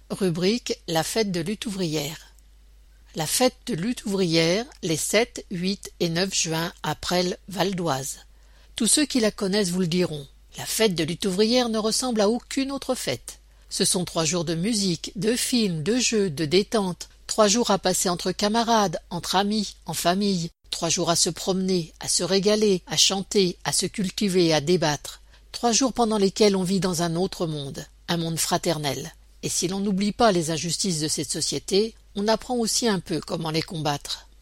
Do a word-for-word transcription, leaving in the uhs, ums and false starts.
Rubrique La fête de lutte ouvrière. La fête de lutte ouvrière les sept, huit et neuf juin à Presles-Val d'Oise. Tous ceux qui la connaissent vous le diront. La fête de lutte ouvrière ne ressemble à aucune autre fête. Ce sont trois jours de musique, de films, de jeux, de détente, trois jours à passer entre camarades, entre amis, en famille, trois jours à se promener, à se régaler, à chanter, à se cultiver, à débattre. Trois jours pendant lesquels on vit dans un autre monde, un monde fraternel. Et si l'on n'oublie pas les injustices de cette société, on apprend aussi un peu comment les combattre.